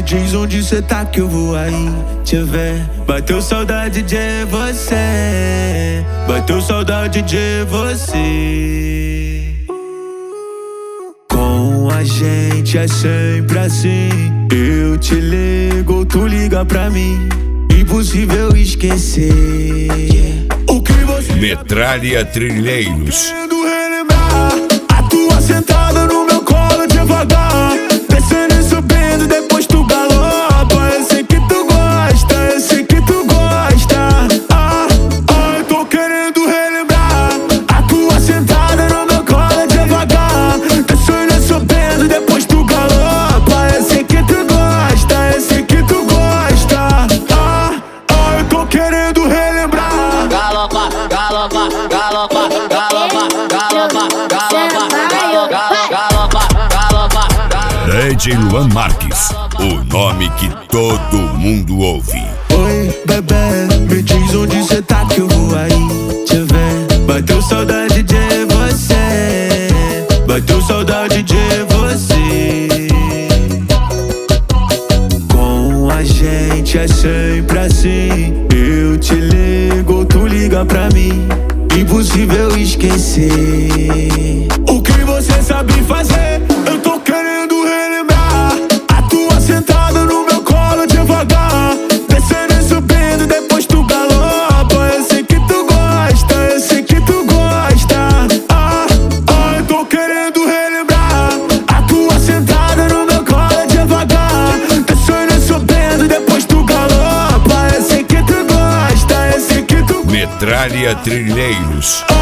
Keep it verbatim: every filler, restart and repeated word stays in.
diz onde cê tá que eu vou aí te ver. Bateu saudade de você, bateu saudade de você. Com a gente é sempre assim, eu te ligo, tu liga pra mim. Impossível esquecer o que você Metralha Trilheiros. querendo relembrar. A tua sentada no meu colo devagar, descendo e subindo, depois tu galopa. Eu sei que tu gosta, eu sei que tu gosta. Ah, ah, eu tô querendo relembrar. A tua sentada no meu colo devagar, descendo e subindo, depois tu galopa. Eu sei que tu gosta, eu sei que tu gosta. Ah, ah, eu tô querendo relembrar. Galopa, galopa, galopa, galopa, galopa, galopa, galopa, galopa, D J Luan Marques, o nome que todo mundo ouve. Oi, bebê, me diz onde cê tá que eu vou aí te ver. Bateu saudade de você, bateu saudade de você. Com a gente é sempre assim, eu te ligo, tu liga pra mim. Impossível esquecer o que você sabe fazer. Eu tô querendo relembrar. A tua sentada no meu colo devagar, descendo e subindo, depois tu galopa. Eu sei que tu gosta, eu sei que tu gosta. Ah, ah, eu tô querendo relembrar. A tua sentada no meu colo devagar, descendo e subindo, depois tu galopa. Eu sei que tu gosta, eu sei que tu Metralha Trilheiros. Ah,